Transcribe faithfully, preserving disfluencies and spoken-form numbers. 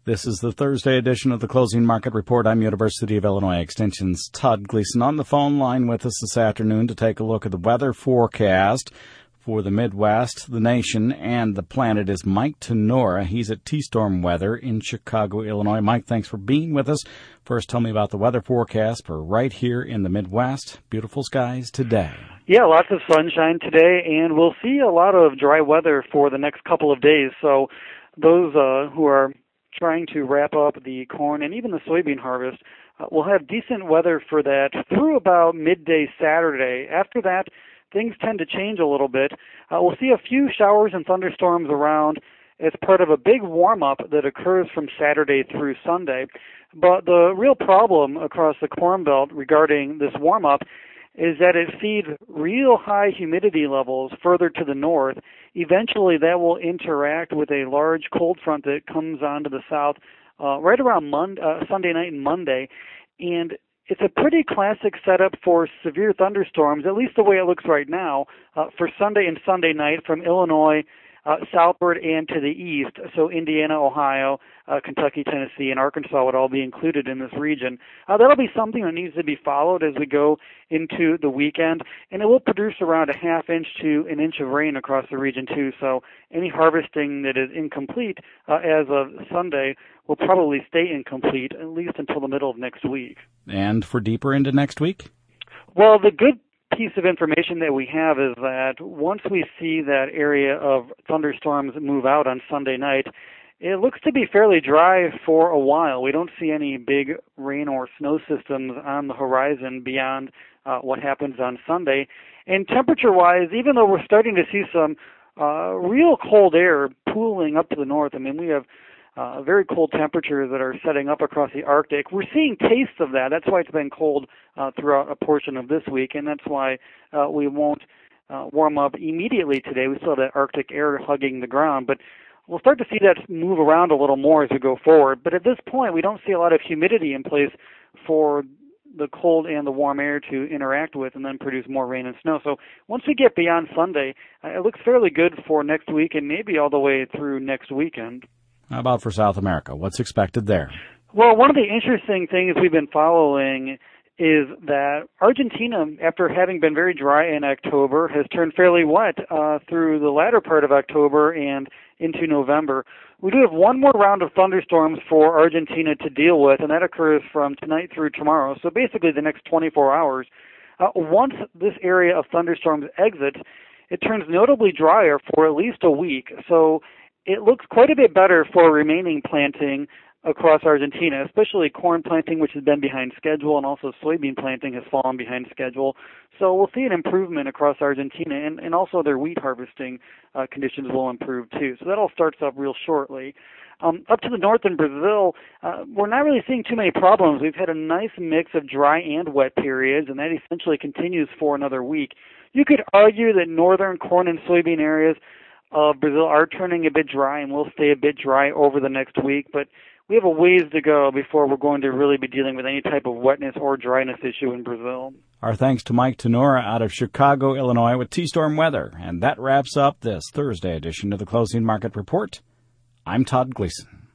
This is the Thursday edition of the Closing Market Report. I'm University of Illinois Extension's Todd Gleason on the phone line with us this afternoon to take a look at the weather forecast for the Midwest, the nation, and the planet is Mike Tenora. He's at T-Storm Weather in Chicago, Illinois. Mike, thanks for being with us. First, tell me about the weather forecast for right here in the Midwest. Beautiful skies today. Yeah, lots of sunshine today, and we'll see a lot of dry weather for the next couple of days. So those uh, who are trying to wrap up the corn and even the soybean harvest uh, will have decent weather for that through about midday Saturday. After that, things tend to change a little bit. Uh, we'll see a few showers and thunderstorms around as part of a big warm-up that occurs from Saturday through Sunday. But the real problem across the Corn Belt regarding this warm-up is that it feeds real high humidity levels further to the north. Eventually, that will interact with a large cold front that comes onto the south uh, right around Monday, uh, Sunday night and Monday. And it's a pretty classic setup for severe thunderstorms, at least the way it looks right now, uh, for Sunday and Sunday night from Illinois uh, southward and to the east. So Indiana, Ohio, uh, Kentucky, Tennessee, and Arkansas would all be included in this region. Uh, that'll be something that needs to be followed as we go into the weekend, and it will produce around a half inch to an inch of rain across the region too. So any harvesting that is incomplete uh, as of Sunday will probably stay incomplete at least until the middle of next week. And for deeper into next week? Well, the good piece of information that we have is that once we see that area of thunderstorms move out on Sunday night, it looks to be fairly dry for a while. We don't see any big rain or snow systems on the horizon beyond uh, what happens on Sunday. And temperature-wise, even though we're starting to see some uh, real cold air pooling up to the north, I mean, we have Uh, very cold temperatures that are setting up across the Arctic. We're seeing tastes of that. That's why it's been cold uh, throughout a portion of this week, and that's why uh, we won't uh, warm up immediately today. We still have that Arctic air hugging the ground, but we'll start to see that move around a little more as we go forward. But at this point, we don't see a lot of humidity in place for the cold and the warm air to interact with and then produce more rain and snow. So once we get beyond Sunday, uh, it looks fairly good for next week and maybe all the way through next weekend. How about for South America? What's expected there? Well, one of the interesting things we've been following is that Argentina, after having been very dry in October, has turned fairly wet uh, through the latter part of October and into November. We do have one more round of thunderstorms for Argentina to deal with, and that occurs from tonight through tomorrow, so basically the next twenty-four hours. Uh, once this area of thunderstorms exits, it turns notably drier for at least a week, so it looks quite a bit better for remaining planting across Argentina, especially corn planting, which has been behind schedule, and also soybean planting has fallen behind schedule. So we'll see an improvement across Argentina, and, and also their wheat harvesting uh, conditions will improve too. So that all starts up real shortly. Um, up to the north in Brazil, uh, we're not really seeing too many problems. We've had a nice mix of dry and wet periods, and that essentially continues for another week. You could argue that northern corn and soybean areas Uh, Brazil are turning a bit dry and will stay a bit dry over the next week, but we have a ways to go before we're going to really be dealing with any type of wetness or dryness issue in Brazil. Our thanks to Mike Tenora out of Chicago, Illinois with T-Storm Weather. And that wraps up this Thursday edition of the Closing Market Report. I'm Todd Gleason.